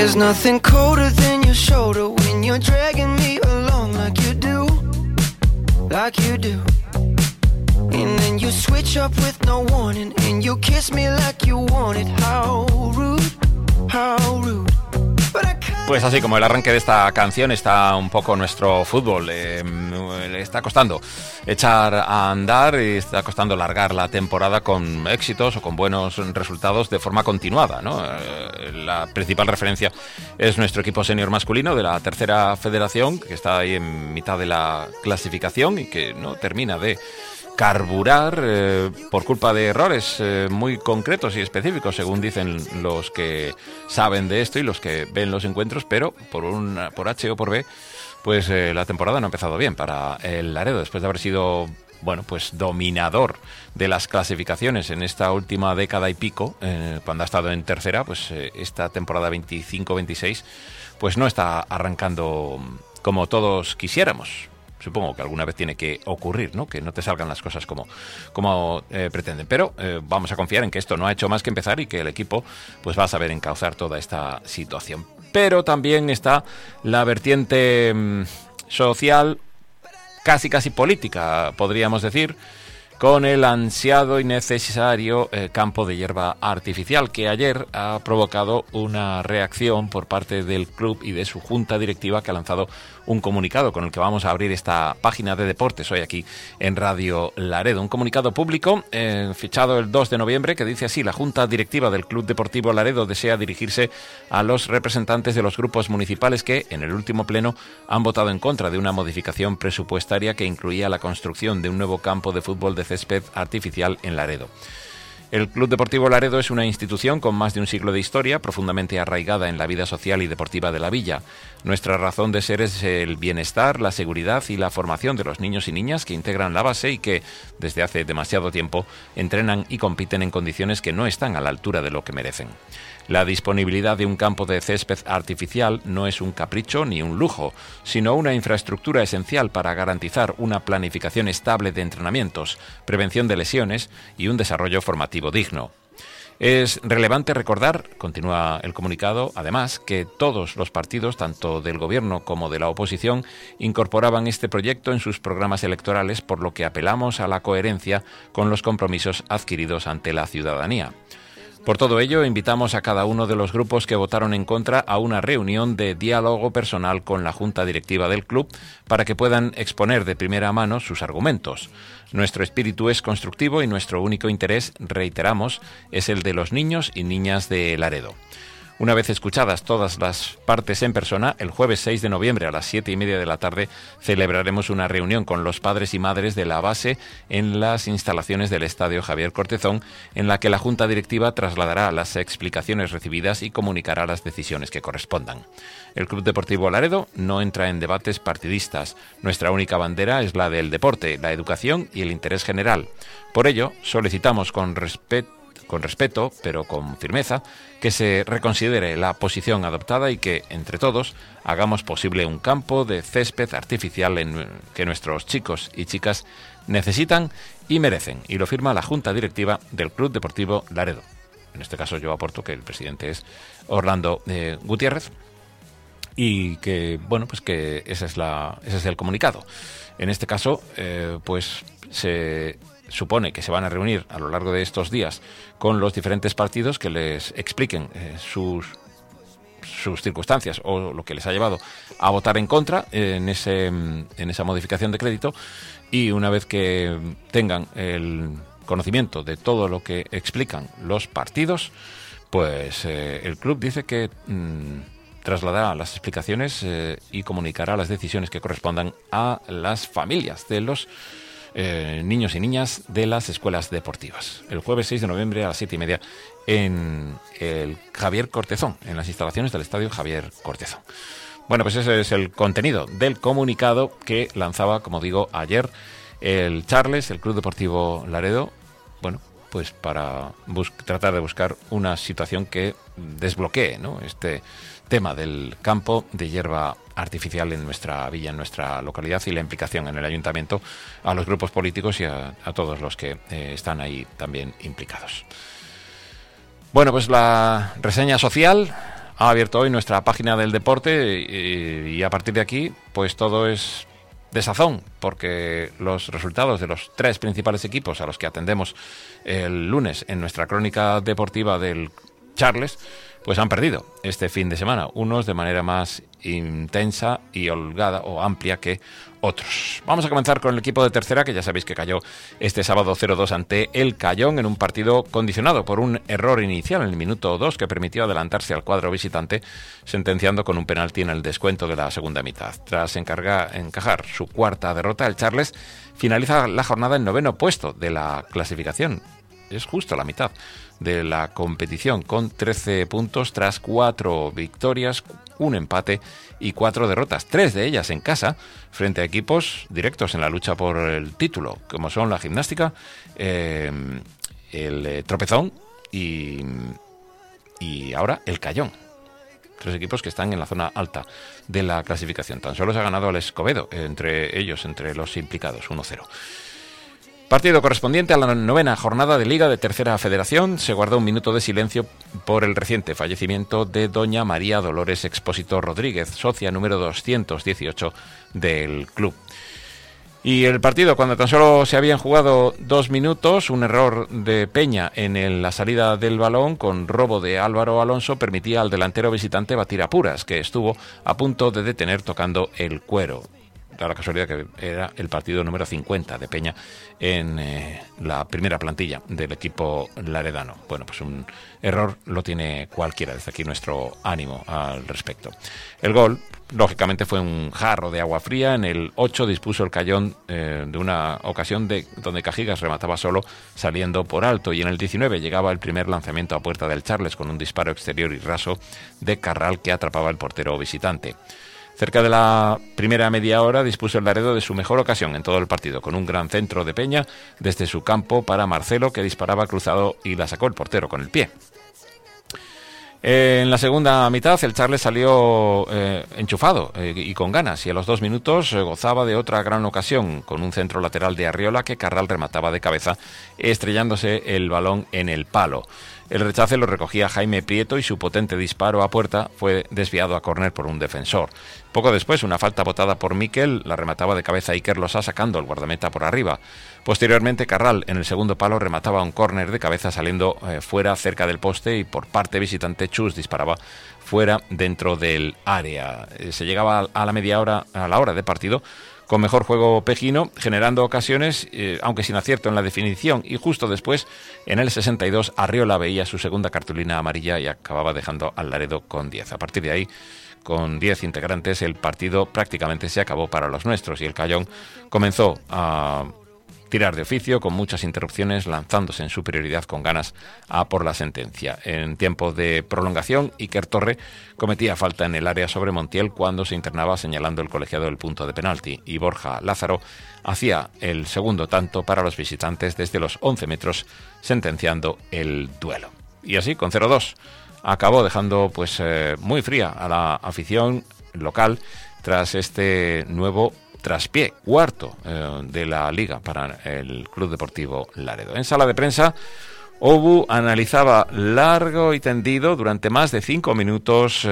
There's nothing colder than your shoulder when you're dragging me along like you do, like you do. And then you switch up with no warning, and you kiss me like you want it. How rude, how rude. Pues así como el arranque de esta canción está un poco nuestro fútbol, le está costando echar a andar y está costando largar la temporada con éxitos o con buenos resultados de forma continuada, ¿no? La principal referencia es nuestro equipo senior masculino de la tercera federación, que está ahí en mitad de la clasificación y que no termina de carburar por culpa de errores muy concretos y específicos, según dicen los que saben de esto y los que ven los encuentros, pero por H o por B, pues la temporada no ha empezado bien para el Laredo, después de haber sido, bueno, pues dominador de las clasificaciones en esta última década y pico, cuando ha estado en tercera, pues esta temporada 25-26, pues no está arrancando como todos quisiéramos. Supongo que alguna vez tiene que ocurrir, ¿no? Que no te salgan las cosas como pretenden. Pero vamos a confiar en que esto no ha hecho más que empezar y que el equipo pues va a saber encauzar toda esta situación. Pero también está la vertiente social, casi política, podríamos decir, con el ansiado y necesario campo de hierba artificial, que ayer ha provocado una reacción por parte del club y de su junta directiva, que ha lanzado un comunicado con el que vamos a abrir esta página de deportes hoy aquí en Radio Laredo. Un comunicado público fichado el 2 de noviembre que dice así: la junta directiva del Club Deportivo Laredo desea dirigirse a los representantes de los grupos municipales que, en el último pleno, han votado en contra de una modificación presupuestaria que incluía la construcción de un nuevo campo de fútbol de césped artificial en Laredo. El Club Deportivo Laredo es una institución con más de un siglo de historia, profundamente arraigada en la vida social y deportiva de la villa. Nuestra razón de ser es el bienestar, la seguridad y la formación de los niños y niñas que integran la base y que, desde hace demasiado tiempo, entrenan y compiten en condiciones que no están a la altura de lo que merecen. La disponibilidad de un campo de césped artificial no es un capricho ni un lujo, sino una infraestructura esencial para garantizar una planificación estable de entrenamientos, prevención de lesiones y un desarrollo formativo digno. Es relevante recordar, continúa el comunicado, además, que todos los partidos, tanto del gobierno como de la oposición, incorporaban este proyecto en sus programas electorales, por lo que apelamos a la coherencia con los compromisos adquiridos ante la ciudadanía. Por todo ello, invitamos a cada uno de los grupos que votaron en contra a una reunión de diálogo personal con la junta directiva del club para que puedan exponer de primera mano sus argumentos. Nuestro espíritu es constructivo y nuestro único interés, reiteramos, es el de los niños y niñas de Laredo. Una vez escuchadas todas las partes en persona, el jueves 6 de noviembre a las 7:30 de la tarde celebraremos una reunión con los padres y madres de la base en las instalaciones del Estadio Javier Cortezón, en la que la Junta Directiva trasladará las explicaciones recibidas y comunicará las decisiones que correspondan. El Club Deportivo Laredo no entra en debates partidistas. Nuestra única bandera es la del deporte, la educación y el interés general. Por ello, solicitamos con respeto, pero con firmeza, que se reconsidere la posición adoptada y que, entre todos, hagamos posible un campo de césped artificial que nuestros chicos y chicas necesitan y merecen. Y lo firma la Junta Directiva del Club Deportivo Laredo. En este caso yo aporto que el presidente es Orlando Gutiérrez y que, bueno, pues que ese es el comunicado. En este caso, pues se supone que se van a reunir a lo largo de estos días con los diferentes partidos que les expliquen sus circunstancias o lo que les ha llevado a votar en contra en esa modificación de crédito, y una vez que tengan el conocimiento de todo lo que explican los partidos, pues el club dice que trasladará las explicaciones y comunicará las decisiones que correspondan a las familias de los niños y niñas de las escuelas deportivas. El jueves 6 de noviembre a las 7:30 en el Javier Cortezón, en las instalaciones del Estadio Javier Cortezón. Bueno, pues ese es el contenido del comunicado que lanzaba, como digo, ayer el Charles, el Club Deportivo Laredo, bueno, pues para tratar de buscar una situación que desbloquee, ¿no?, este tema del campo de hierba artificial en nuestra villa, en nuestra localidad, y la implicación en el ayuntamiento a los grupos políticos y a todos los que están ahí también implicados. Bueno, pues la reseña social ha abierto hoy nuestra página del deporte y a partir de aquí, pues todo es de sazón, porque los resultados de los 3 principales equipos a los que atendemos el lunes en nuestra crónica deportiva del Charles, pues han perdido este fin de semana, unos de manera más intensa y holgada o amplia que otros. Vamos a comenzar con el equipo de tercera, que ya sabéis que cayó este sábado 0-2 ante el Cayón en un partido condicionado por un error inicial en el minuto 2 que permitió adelantarse al cuadro visitante, sentenciando con un penalti en el descuento de la segunda mitad. Tras encajar su cuarta derrota, el Charles finaliza la jornada en 9º puesto de la clasificación. Es justo la mitad de la competición, con 13 puntos tras 4 victorias, un empate y 4 derrotas, 3 de ellas en casa, frente a equipos directos en la lucha por el título, como son la Gimnástica, el Tropezón y ahora el Cayón. 3 equipos que están en la zona alta de la clasificación. Tan solo se ha ganado el Escobedo, entre los implicados, 1-0. Partido correspondiente a la 9ª jornada de Liga de Tercera Federación. Se guardó un minuto de silencio por el reciente fallecimiento de doña María Dolores Expósito Rodríguez, socia número 218 del club. Y el partido, cuando tan solo se habían jugado 2 minutos, un error de Peña en la salida del balón con robo de Álvaro Alonso permitía al delantero visitante batir a Puras, que estuvo a punto de detener tocando el cuero. Da la casualidad que era el partido número 50 de Peña en la primera plantilla del equipo laredano. Bueno, pues un error lo tiene cualquiera. Desde aquí nuestro ánimo al respecto. El gol, lógicamente, fue un jarro de agua fría. En el 8 dispuso el Cayón de una ocasión donde Cajigas remataba solo, saliendo por alto. Y en el 19 llegaba el primer lanzamiento a puerta del Charles con un disparo exterior y raso de Carral que atrapaba el portero visitante. Cerca de la primera media hora dispuso el Laredo de su mejor ocasión en todo el partido, con un gran centro de Peña desde su campo para Marcelo, que disparaba cruzado y la sacó el portero con el pie. En la segunda mitad el Charles salió enchufado y con ganas, y a los 2 minutos gozaba de otra gran ocasión con un centro lateral de Arriola que Carral remataba de cabeza, estrellándose el balón en el palo. El rechace lo recogía Jaime Prieto y su potente disparo a puerta fue desviado a córner por un defensor. Poco después, una falta botada por Miquel la remataba de cabeza Iker Losá sacando el guardameta por arriba. Posteriormente, Carral en el segundo palo remataba un córner de cabeza saliendo fuera cerca del poste, y por parte visitante Chus disparaba fuera dentro del área. Se llegaba a la media hora, a la hora de partido, con mejor juego pejino, generando ocasiones, aunque sin acierto en la definición, y justo después, en el 62, Arriola veía su segunda cartulina amarilla y acababa dejando al Laredo con 10. A partir de ahí, con 10 integrantes, el partido prácticamente se acabó para los nuestros, y el Cayón comenzó a tirar de oficio, con muchas interrupciones, lanzándose en superioridad con ganas a por la sentencia. En tiempo de prolongación, Iker Torre cometía falta en el área sobre Montiel cuando se internaba señalando el colegiado del punto de penalti, y Borja Lázaro hacía el segundo tanto para los visitantes desde los 11 metros, sentenciando el duelo. Y así, con 0-2, acabó dejando muy fría a la afición local tras este nuevo traspié, cuarto de la Liga para el Club Deportivo Laredo. En sala de prensa, Obu analizaba largo y tendido durante más de 5 minutos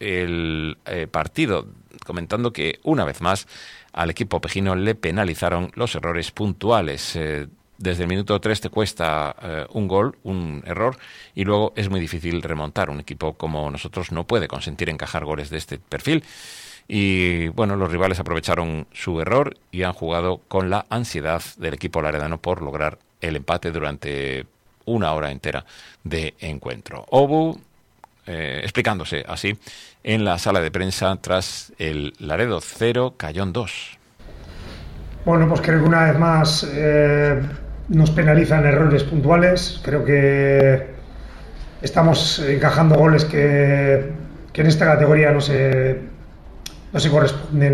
el partido, comentando que una vez más al equipo pejino le penalizaron los errores puntuales. Desde el minuto 3 te cuesta un gol, un error, y luego es muy difícil remontar. Un equipo como nosotros no puede consentir encajar goles de este perfil. Y bueno, los rivales aprovecharon su error y han jugado con la ansiedad del equipo laredano por lograr el empate durante una hora entera de encuentro. Obu explicándose así en la sala de prensa tras el Laredo 0, Cayón 2. Bueno, pues creo que una vez más nos penalizan errores puntuales. Creo que estamos encajando goles que en esta categoría no se corresponden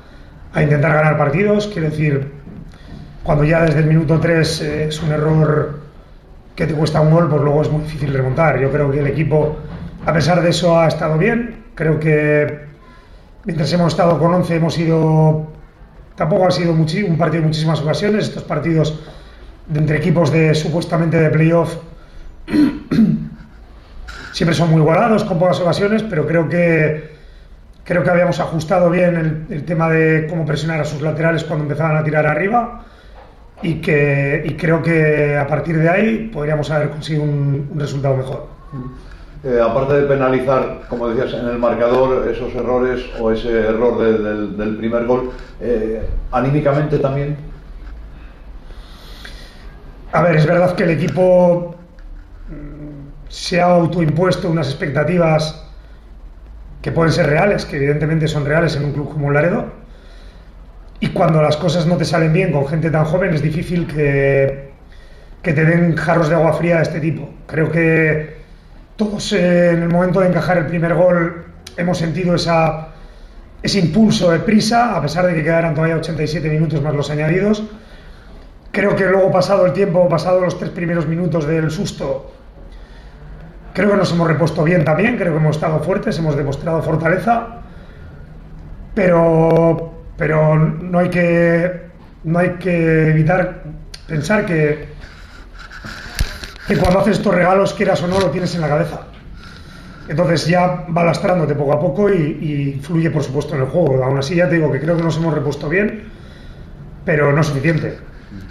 a intentar ganar partidos. Quiero decir, cuando ya desde el minuto 3 es un error que te cuesta un gol, pues luego es muy difícil remontar. Yo creo que el equipo, a pesar de eso, ha estado bien. Creo que mientras hemos estado con 11 tampoco ha sido un partido en muchísimas ocasiones. Estos partidos entre equipos supuestamente de playoff siempre son muy igualados, con pocas ocasiones, pero creo que habíamos ajustado bien el tema de cómo presionar a sus laterales cuando empezaban a tirar arriba y creo que a partir de ahí podríamos haber conseguido un resultado mejor. Aparte de penalizar, como decías, en el marcador esos errores o ese error del primer gol, anímicamente también. A ver, es verdad que el equipo se ha autoimpuesto unas expectativas que pueden ser reales, que evidentemente son reales en un club como Laredo, y cuando las cosas no te salen bien con gente tan joven es difícil que te den jarros de agua fría de este tipo. Creo que todos en el momento de encajar el primer gol hemos sentido ese impulso de prisa, a pesar de que quedaran todavía 87 minutos más los añadidos. Creo que luego, pasado el tiempo, pasado los 3 primeros minutos del susto, creo que nos hemos repuesto bien también, creo que hemos estado fuertes, hemos demostrado fortaleza, pero no hay que evitar pensar que cuando haces estos regalos, quieras o no, lo tienes en la cabeza. Entonces ya va lastrándote poco a poco y influye, por supuesto, en el juego. Aún así, ya te digo que creo que nos hemos repuesto bien, pero no suficiente.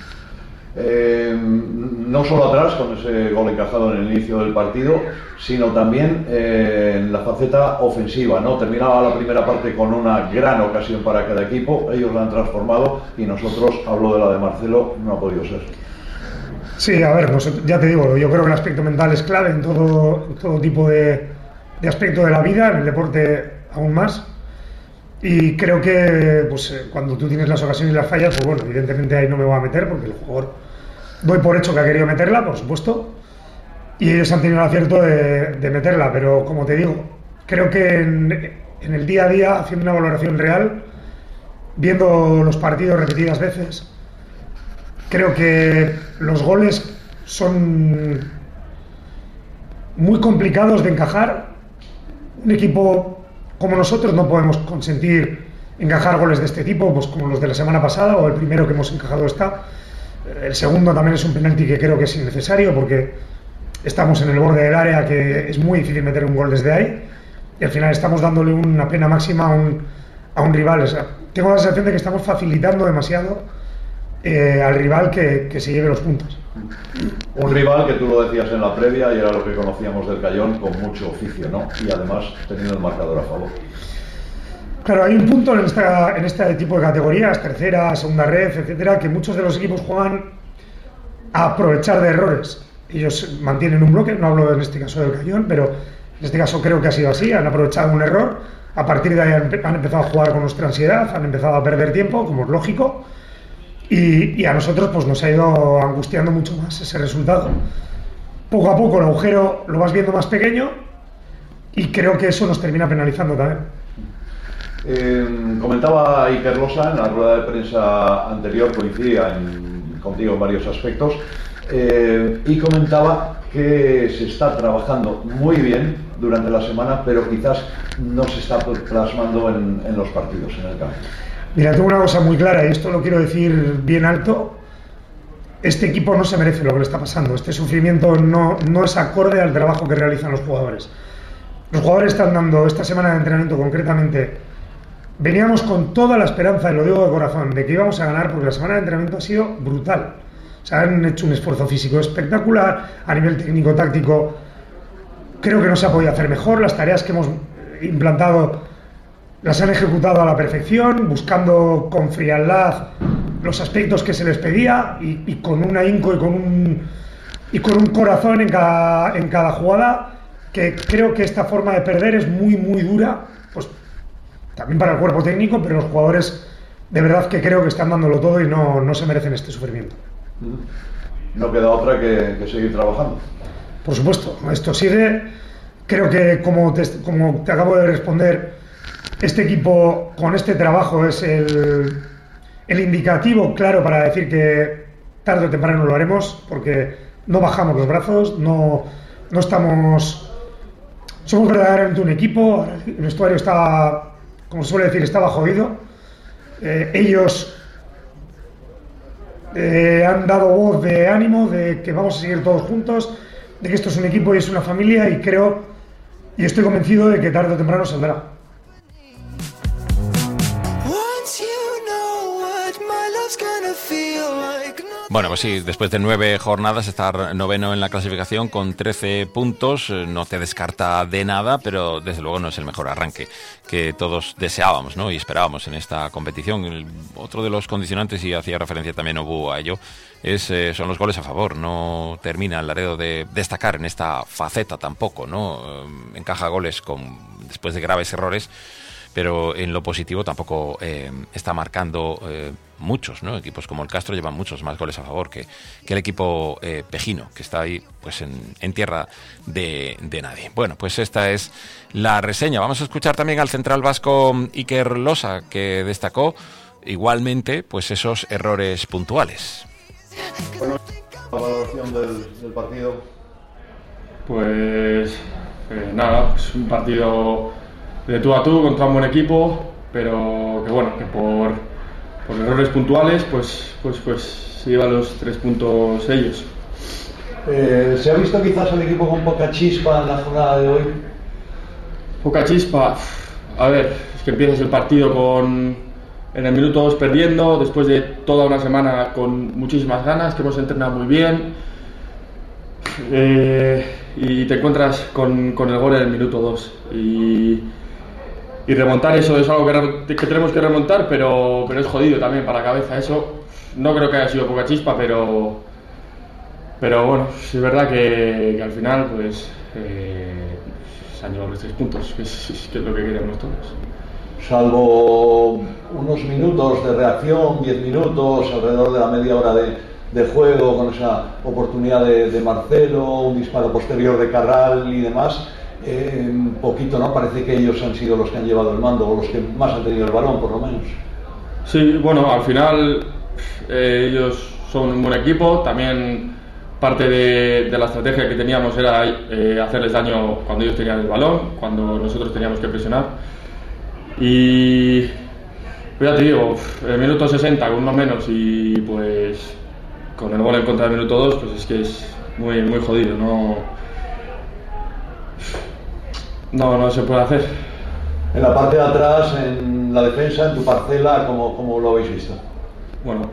No solo atrás, con ese gol encajado en el inicio del partido, sino también en la faceta ofensiva, ¿no? Terminaba la primera parte con una gran ocasión para cada equipo, ellos la han transformado y nosotros, hablo de la de Marcelo, no ha podido ser. Sí, a ver, ya te digo, yo creo que el aspecto mental es clave en todo tipo de aspecto de la vida, en el deporte aún más. Y creo que pues, cuando tú tienes las ocasiones y las fallas, pues bueno, evidentemente ahí no me voy a meter porque el jugador doy por hecho que ha querido meterla, por supuesto, y ellos han tenido el acierto de meterla, pero como te digo, creo que en el día a día, haciendo una valoración real, viendo los partidos repetidas veces, creo que los goles son muy complicados de encajar. Un equipo como nosotros no podemos consentir encajar goles de este tipo, pues como los de la semana pasada o el primero que hemos encajado está. El segundo también es un penalti que creo que es innecesario porque estamos en el borde del área, que es muy difícil meter un gol desde ahí, y al final estamos dándole una pena máxima a un rival. O sea, tengo la sensación de que estamos facilitando demasiado al rival que se lleve los puntos. Un rival que tú lo decías en la previa y era lo que conocíamos del Cayón, con mucho oficio, ¿no? Y además teniendo el marcador a favor. Claro, hay un punto en este tipo de categorías, tercera, segunda red, etcétera, que muchos de los equipos juegan a aprovechar de errores. Ellos mantienen un bloque, no hablo en este caso del Cayón, pero en este caso creo que ha sido así, han aprovechado un error, a partir de ahí han empezado a jugar con nuestra ansiedad, han empezado a perder tiempo, como es lógico, y a nosotros pues nos ha ido angustiando mucho más ese resultado. Poco a poco el agujero lo vas viendo más pequeño y creo que eso nos termina penalizando también. Comentaba Iker Losa en la rueda de prensa anterior, coincidía contigo en varios aspectos, y comentaba que se está trabajando muy bien durante la semana, pero quizás no se está plasmando en los partidos, en el campo. Mira, tengo una cosa muy clara y esto lo quiero decir bien alto. Este equipo no se merece lo que le está pasando. Este sufrimiento no es acorde al trabajo que realizan los jugadores. Los jugadores están dando esta semana de entrenamiento concretamente. Veníamos con toda la esperanza, y lo digo de corazón, de que íbamos a ganar porque la semana de entrenamiento ha sido brutal. O sea, han hecho un esfuerzo físico espectacular, a nivel técnico-táctico creo que no se ha podido hacer mejor. Las tareas que hemos implantado las han ejecutado a la perfección, buscando con frialdad los aspectos que se les pedía y con un ahínco y con un corazón en cada jugada, que creo que esta forma de perder es muy, muy dura, pues también para el cuerpo técnico, pero los jugadores de verdad que creo que están dándolo todo y no se merecen este sufrimiento. No queda otra que seguir trabajando. Por supuesto, esto sigue. Creo que como te acabo de responder, este equipo con este trabajo es el indicativo claro para decir que tarde o temprano lo haremos, porque no bajamos los brazos, no estamos... Somos verdaderamente un equipo. El vestuario estaba, como se suele decir, estaba jodido. Ellos han dado voz de ánimo, de que vamos a seguir todos juntos, de que esto es un equipo y es una familia, y creo y estoy convencido de que tarde o temprano saldrá. Bueno, pues sí, después de 9 jornadas, estar noveno en la clasificación con 13 puntos no te descarta de nada, pero desde luego no es el mejor arranque que todos deseábamos, ¿no? Y esperábamos en esta competición. Otro de los condicionantes, y hacía referencia también Obu a ello, son los goles a favor. No termina el Laredo de destacar en esta faceta tampoco, ¿no? Encaja goles después de graves errores, pero en lo positivo tampoco está marcando muchos, ¿no? Equipos como el Castro llevan muchos más goles a favor que el equipo pejino, que está ahí pues en tierra de nadie. Bueno, pues esta es la reseña. Vamos a escuchar también al central vasco Iker Losa, que destacó igualmente pues esos errores puntuales. Bueno, la valoración del partido. Pues nada, es un partido de tú a tú contra un buen equipo, pero que bueno, que por errores puntuales pues se llevan los 3 puntos ellos. ¿Se ha visto quizás al equipo con poca chispa en la jornada de hoy? Poca chispa, a ver, es que empiezas el partido en el minuto 2 perdiendo, después de toda una semana con muchísimas ganas, que hemos entrenado muy bien, y te encuentras con el gol en el minuto 2 y remontar eso es algo que tenemos que remontar, pero es jodido también para la cabeza. Eso no creo que haya sido poca chispa, pero bueno, es verdad que al final pues se han llevado los 3 puntos, que es lo que queremos todos. Salvo unos minutos de reacción, 10 minutos, alrededor de la media hora de juego, con esa oportunidad de Marcelo, un disparo posterior de Carral y demás, un poquito, ¿no? Parece que ellos han sido los que han llevado el mando, o los que más han tenido el balón, por lo menos. Sí, bueno, al final ellos son un buen equipo. También parte de la estrategia que teníamos era hacerles daño cuando ellos tenían el balón, cuando nosotros teníamos que presionar. Y ya te digo, el minuto 60 con uno menos y pues con el gol en contra del minuto 2, pues es que es muy, muy jodido, no se puede hacer. En la parte de atrás, en la defensa, en tu parcela, ¿cómo lo habéis visto? Bueno,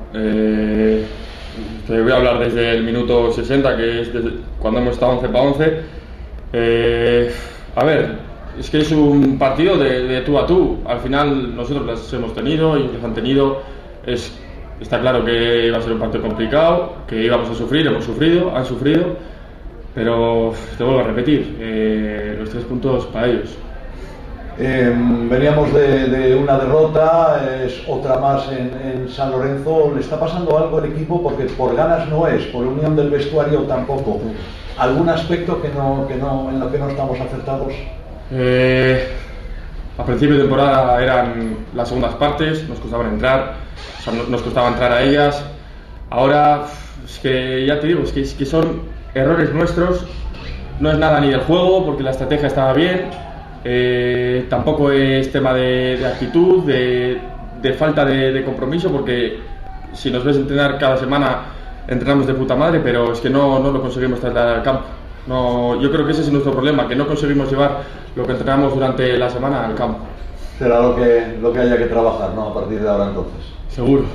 te voy a hablar desde el minuto 60, que es desde cuando hemos estado 11 para 11. A ver, es que es un partido de tú a tú. Al final nosotros las hemos tenido, ellos las han tenido. Está claro que iba a ser un partido complicado, que íbamos a sufrir, han sufrido, pero te vuelvo a repetir, los 3 puntos para ellos. Veníamos de una derrota, es otra más en San Lorenzo. ¿Le está pasando algo al equipo? Porque por ganas no es, por unión del vestuario tampoco. ¿Algún aspecto en lo que no estamos acertados? A principio de temporada eran las segundas partes, nos costaba entrar a ellas. Ahora es que ya te digo, es que son errores nuestros, no es nada ni del juego, porque la estrategia estaba bien, tampoco es tema de actitud, de falta de compromiso, porque si nos ves entrenar cada semana, entrenamos de puta madre, pero es que no lo conseguimos trasladar al campo. No, yo creo que ese es nuestro problema, que no conseguimos llevar lo que entrenamos durante la semana al campo. Será lo que haya que trabajar, ¿no? A partir de ahora entonces. Seguro.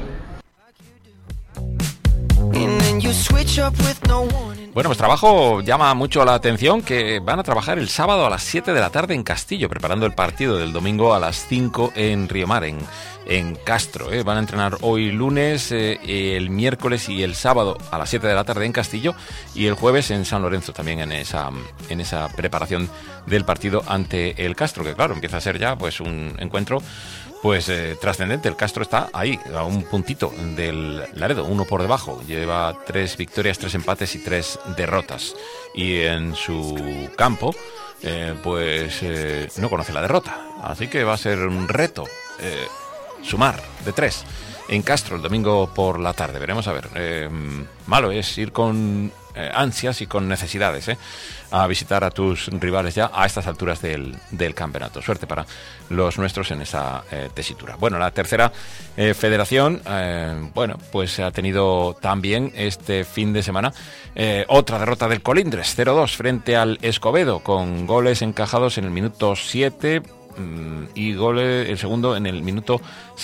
Bueno, pues trabajo llama mucho la atención que van a trabajar el sábado a las 7 de la tarde en Castillo, preparando el partido del domingo a las 5 en Riomar, en Castro. Van a entrenar hoy lunes, el miércoles y el sábado a las 7 de la tarde en Castillo y el jueves en San Lorenzo también en esa preparación del partido ante el Castro, que claro, empieza a ser ya pues un encuentro pues trascendente. El Castro está ahí, a un puntito del Laredo, uno por debajo. Lleva 3 victorias, 3 empates y 3 derrotas. Y en su campo, no conoce la derrota. Así que va a ser un reto sumar de 3 en Castro el domingo por la tarde. Veremos a ver. Malo es ir con ansias y con necesidades a visitar a tus rivales ya a estas alturas del campeonato. Suerte para los nuestros en esa tesitura. Bueno, la tercera federación, pues ha tenido también este fin de semana otra derrota del Colindres, 0-2 frente al Escobedo, con goles encajados en el minuto 7 y el segundo en el minuto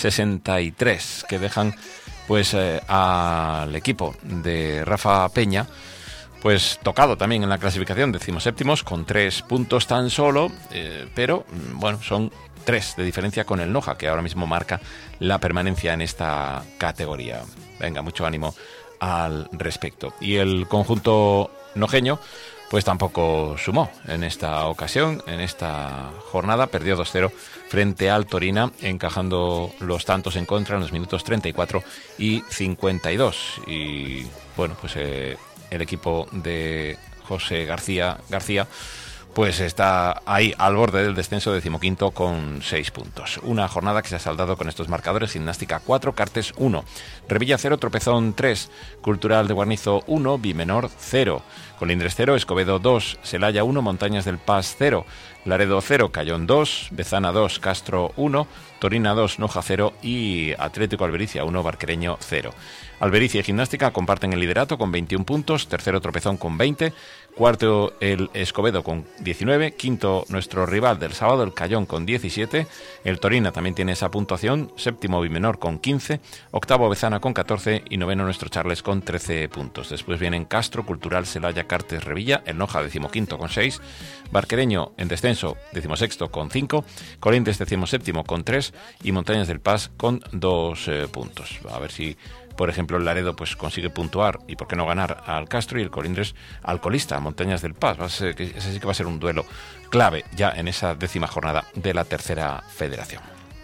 63, que dejan pues al equipo de Rafa Peña pues tocado también en la clasificación, 17º con 3 puntos tan solo, pero bueno, son 3 de diferencia con el Noja, que ahora mismo marca la permanencia en esta categoría. Venga, mucho ánimo al respecto. Y el conjunto nojeño pues tampoco sumó en esta ocasión, en esta jornada, perdió 2-0 frente al Torina, encajando los tantos en contra en los minutos 34 y 52. Y bueno, pues el equipo de José García pues está ahí al borde del descenso, 15º con 6 puntos. Una jornada que se ha saldado con estos marcadores: Gimnástica 4, Cartes 1, Revilla 0, Tropezón 3, Cultural de Guarnizo 1, Bimenor 0, Colindres 0, Escobedo 2, Celaya 1, Montañas del Paz 0, Laredo 0, Cayón 2, Bezana 2, Castro 1, Torina 2, Noja 0 y Atlético Albericia 1, Barquereño 0. Albericia y Gimnástica comparten el liderato con 21 puntos, tercero Tropezón con 20, cuarto el Escobedo con 19, quinto nuestro rival del sábado, el Cayón, con 17, el Torina también tiene esa puntuación, séptimo Bimenor con 15, octavo Bezana con 14 y noveno nuestro Charles con 13 puntos. Después vienen Castro, Cultural, Celaya, Cartes, Revilla, el Noja 15º con 6, Barquereño en descenso 16º con 5, Colindres 17º con 3 y Montañas del Paz con 2 puntos. A ver si, por ejemplo, el Laredo pues consigue puntuar y por qué no ganar al Castro, y el Colindres al colista, Montañas del Paz. Ese sí que va a ser un duelo clave ya en esa 10ª jornada de la tercera federación.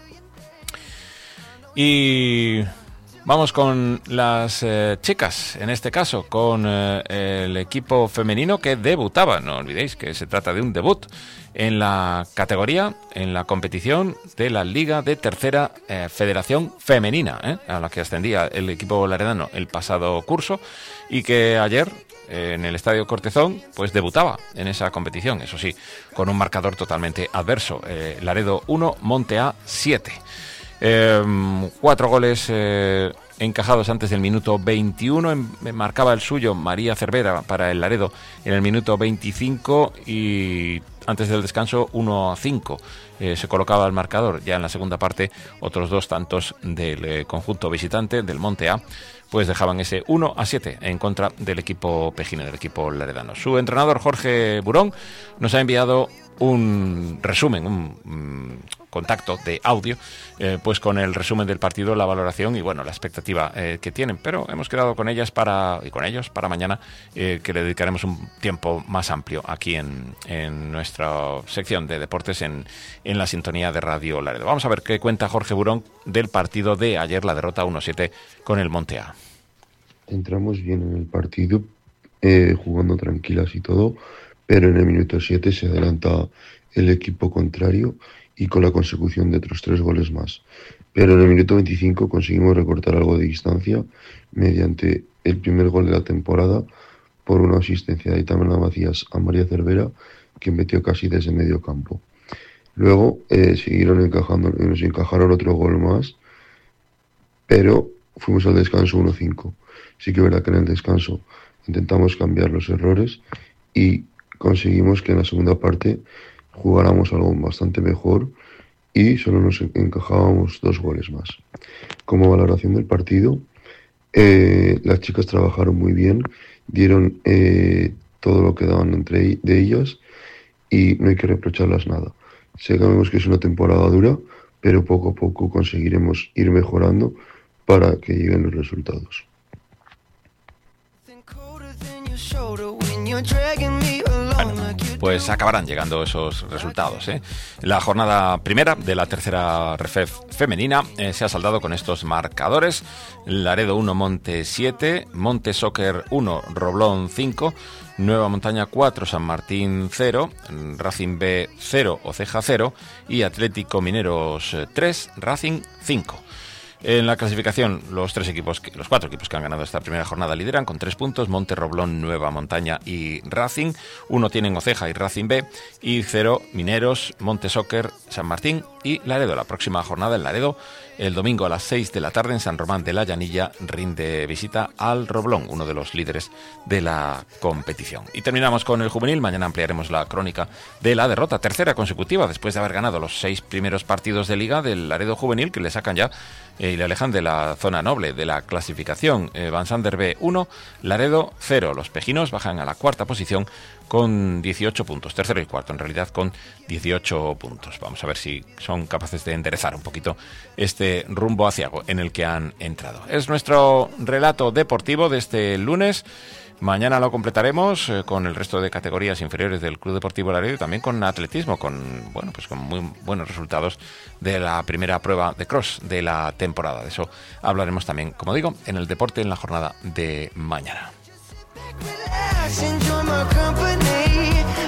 Y vamos con las chicas, en este caso con el equipo femenino que debutaba. No olvidéis que se trata de un debut en la categoría, en la competición de la Liga de Tercera Federación Femenina, a la que ascendía el equipo laredano el pasado curso, y que ayer en el Estadio Cortezón pues debutaba en esa competición, eso sí, con un marcador totalmente adverso. Laredo 1, Monte A 7. 4 goles encajados antes del minuto 21, marcaba el suyo María Cervera para el Laredo en el minuto 25 y antes del descanso 1-5 se colocaba el marcador. Ya en la segunda parte otros 2 tantos del conjunto visitante del Monte A pues dejaban ese 1-7 en contra del equipo pejino, del equipo laredano. Su entrenador Jorge Burón nos ha enviado un resumen, un contacto de audio, pues con el resumen del partido, la valoración y bueno, la expectativa que tienen, pero hemos quedado con ellas y con ellos para mañana, que le dedicaremos un tiempo más amplio aquí en nuestra sección de deportes en la sintonía de Radio Laredo. Vamos a ver qué cuenta Jorge Burón del partido de ayer, la derrota 1-7 con el Monte A. Entramos bien en el partido, jugando tranquilas y todo, pero en el minuto 7 se adelanta el equipo contrario y con la consecución de otros 3 goles más. Pero en el minuto 25 conseguimos recortar algo de distancia mediante el primer gol de la temporada por una asistencia de Itamar Macías a María Cervera, que metió casi desde medio campo. Luego siguieron encajando, nos encajaron otro gol más, pero fuimos al descanso 1-5. Sí que es verdad que en el descanso intentamos cambiar los errores y conseguimos que en la segunda parte jugáramos algo bastante mejor y solo nos encajábamos 2 goles más. Como valoración del partido, las chicas trabajaron muy bien, dieron todo lo que daban de ellas y no hay que reprocharlas nada. Sabemos que es una temporada dura, pero poco a poco conseguiremos ir mejorando para que lleguen los resultados. Pues acabarán llegando esos resultados, La jornada primera de la tercera RFEF femenina se ha saldado con estos marcadores: Laredo 1, Monte 7, Monte Soccer 1, Roblón 5, Nueva Montaña 4, San Martín 0, Racing B 0, Oceja 0 y Atlético Mineros 3, Racing 5. En la clasificación, los cuatro equipos que han ganado esta primera jornada lideran con 3 puntos: Monte, Roblón, Nueva Montaña y Racing. 1 tienen Oceja y Racing B, y 0 Mineros, Monte Soccer, San Martín y Laredo. La próxima jornada en Laredo, el domingo a las 6 de la tarde en San Román de la Llanilla, rinde visita al Roblón, uno de los líderes de la competición. Y terminamos con el juvenil. Mañana ampliaremos la crónica de la derrota, tercera consecutiva, después de haber ganado los 6 primeros partidos de liga del Laredo juvenil, que le sacan ya y le alejan de la zona noble de la clasificación. Van Sander B 1, Laredo 0. Los pejinos bajan a la cuarta posición con 18 puntos, tercero y cuarto en realidad con 18 puntos. Vamos a ver si son capaces de enderezar un poquito este rumbo aciago en el que han entrado. Es nuestro relato deportivo de este lunes. Mañana lo completaremos con el resto de categorías inferiores del Club Deportivo Laredo y también con atletismo, con muy buenos resultados de la primera prueba de cross de la temporada. De eso hablaremos también, como digo, en el deporte en la jornada de mañana. Enjoy my company.